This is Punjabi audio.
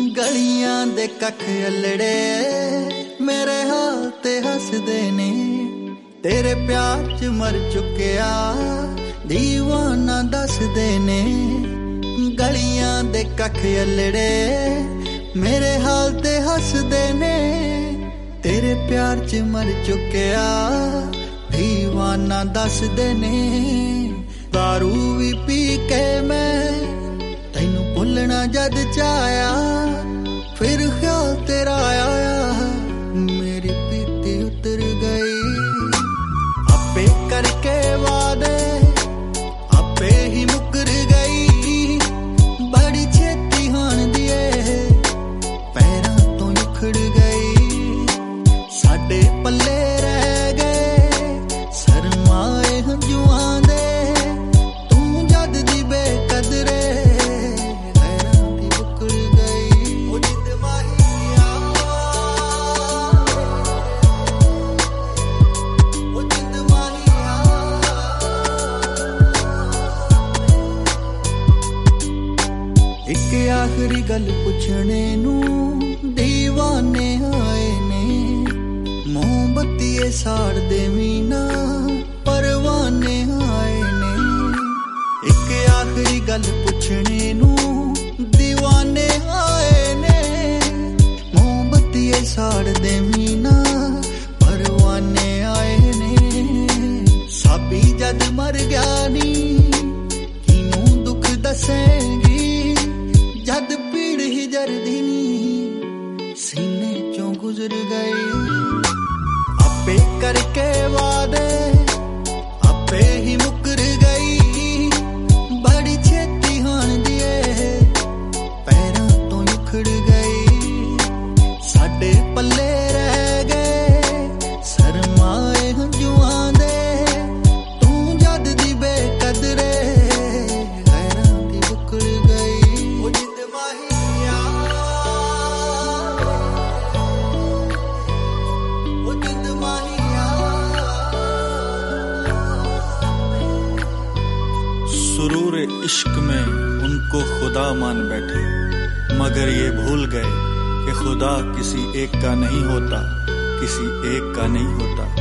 ਗਲੀਆਂ ਦੇ ਕੱਖ ਅਲੜੇ ਮੇਰੇ ਹਾਲ ਤੇ ਹੱਸਦੇ ਨੇ, ਤੇਰੇ ਪਿਆਰ ਚ ਮਰ ਚੁੱਕਿਆ ਦੀਵਾਨਾ ਦੱਸਦੇ ਨੇ। ਗਲੀਆਂ ਦੇ ਕੱਖ ਅਲੜੇ ਮੇਰੇ ਹਾਲ ਤੇ ਹੱਸਦੇ ਨੇ, ਤੇਰੇ ਪਿਆਰ ਚ ਮਰ ਚੁੱਕਿਆ ਦੀਵਾਨਾ ਦੱਸਦੇ ਨੇ। ਦਾਰੂ ਵੀ ਪੀ ਕੇ ਮੈਂ ਤੈਨੂੰ ਭੁੱਲਣਾ ਜਦ ਚਾਹਿਆ, ਫਿਰ ਖਿਆਲ ਤੇਰਾ ਆਇਆ ਮੇਰੀ ਪੀਤੀ ਉਤਰ ਗਈ। ਆਪੇ ਕਰਕੇ ਵਾਦੇ ਆਪੇ ਹੀ ਮੁੱਕਰ ਗਈ, ਬੜੀ ਛੇਤੀ ਹਾਣ ਦੀਏ ਪੈਰਾਂ ਤੋਂ ਉਖੜ ਗਈ। ਸਾਡੇ ਪੱਲੇ ਰਹਿ ਗਏ ਸਰਮਾਏ ਹੰਝੂਆਂ ਦੇ, ਤੂੰ ਜਦ ਦੀ ਬੇਕਦਰੇ ਇੱਕ ਆਖਰੀ ਗੱਲ ਪੁੱਛਣੇ ਨੂੰ ਦੀਵਾਨੇ ਆਏ ਨੇ, ਮੋਮਬੱਤੀਏ ਸਾੜਦੇ ਮੀਨਾ ਪਰਵਾਨੇ ਆਏ ਨੇ। ਇੱਕ ਆਖਰੀ ਗੱਲ ਪੁੱਛਣੇ ਨੂੰ ਦੀਵਾਨੇ ਆਏ ਨੇ, ਮੋਮਬੱਤੀਏ ਸਾੜਦੇ ਮੀਨਾ ਪਰਵਾਨੇ ਆਏ ਨੇ। ਸਾਬੀ ਜਦ ਮਰ ਗਿਆ ਨੀ ਕਿਨੂੰ ਦੁੱਖ ਦੱਸੇਂਗੀ, ਜਦ ਪੀੜ ਹੀ ਜਰਦੀ ਨੀ ਸੀਨੇ ਚੋਂ ਗੁਜ਼ਰ ਗਈ। ਆਪੇ ਕਰਕੇ ਵਾਦੇ ਆਪੇ ਹੀ ਮੁੱਕਰ ਗਈ, ਬੜੀ ਛੇਤੀ ਹਾਣ ਦੀਏ ਪੈਰਾਂ ਤੋਂ ਉਖੜ ਗਈ। ਸਾਡੇ ਪੱਲੇ ਰਹਿ ਗਏ ਸਰਮਾਏ ਹੰਝੂਆਂ ਦੇ, ਤੂੰ ਜਦ ਦੀ ਬੇਕਦਰੇ ਗੈਰਾਂ ਦੀ ਬੁੱਕਲ ਗਈ। सुरूर इश्क में उनको खुदा मान बैठे, मगर ये भूल गए कि खुदा किसी एक का नहीं होता, किसी एक का नहीं होता।